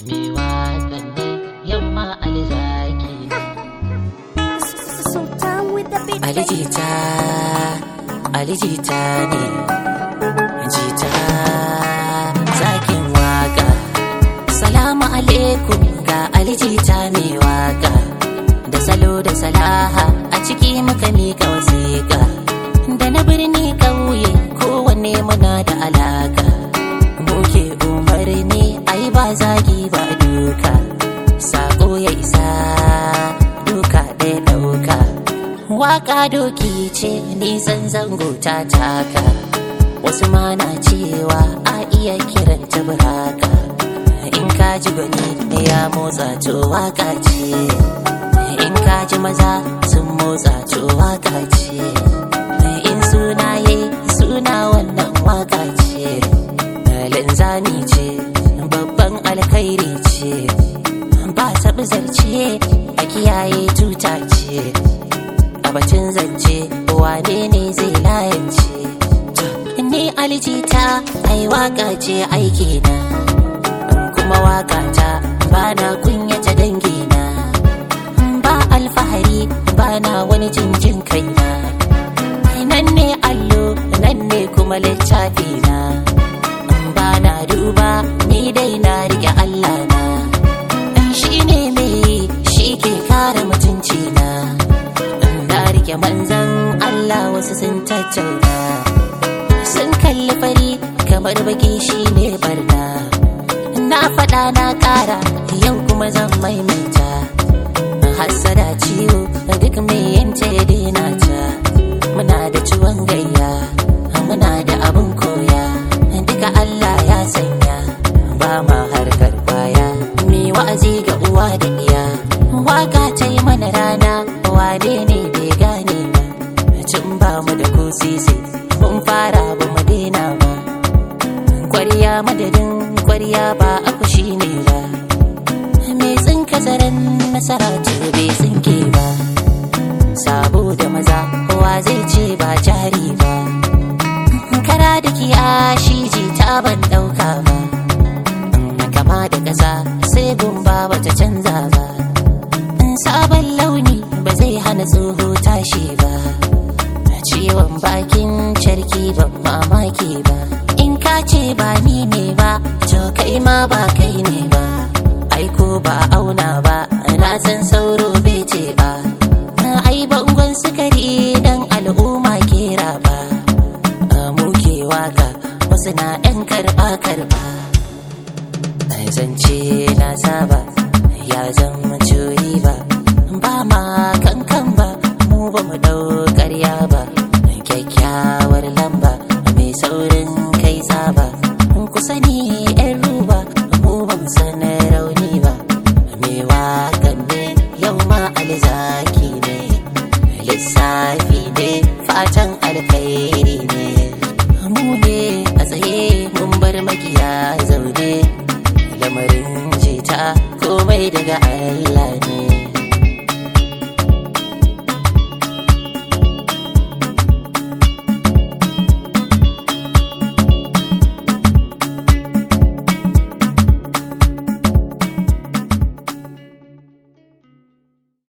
me waƙan ne yamma alzaki alijita alijita ne jita zakin waka salamu alaikum ga alijita mai waka da salo da salaha a ciki muka mika wasiƙa da na birni ƙauye kowanne muna da alaka muke umarni ai ba zagi ba duka sako ya isa duka ɗaya ɗauka waka doki ce nisan zango ta taka wasu ma na cewa a iya kiranta buraka in ka ji gwani ya motsa to waka ce in ka ji maza sun motsa to waka ce in suna yayi suna wannan waka ce linzami ce babban alkhairi ce ba taɓi zarce a kiyaye tuta ce a batun zance wane ne zai layance ni alijita ai waka ce aiki na kuma waka ta bana kunyata dangina ba alfahari bana wani jinjin kaina nan ne allo nan ne kuma littafi na bana duba ni dai na rike Allah na shi ne mai shi ke kare mutunci na rike manzan Allah wasu sun tattauna sun kalli fari kamar baki shi ne barna na faɗa na ƙara yau kuma zan maimaita hassada ciwo duk mai yanta ya daina ta muna da ciwon gayya muna da abin koya duka Allah ya sanya ba ma harkar baya mai wa'azi ga uwa da iya waka ta yi mana rana wane ne bai gane ba cin ba mu da ko sisi mun fara ba mu daina ba kwarya madadin kwarya ba aku shi ne ba mai tsinka zaren nasara to bai tsinke ba sabo da maza kowa zai ce ba jari ba kara da kiyashi ji ta ban dauka ba kama da ƙasa sai gumba bata canza ba sabon launi ba zai hana tsoho tashi ba ciwon bakin carki ban mamaki ba in ka ce ba ni ne ba to kai ma ba kai ne ba aiko ba auna ba na san sauro bai ce ba ai bangon sukari dan al'umma kera ba muke waka wasu na ɗan karɓa zance na saba ya zama curi ba ma kankan ba mu ba mu dau ƙarya ba kyakkyawar lamba mai saurin kai saba ku sani yan ruba mu ba mu san rauni ba mai waƙan ne yau ma alzaki ne lissafi ne fatan alkhairi ne mu ne a tsaye mun bar makiya zaune lamarin jita komai daga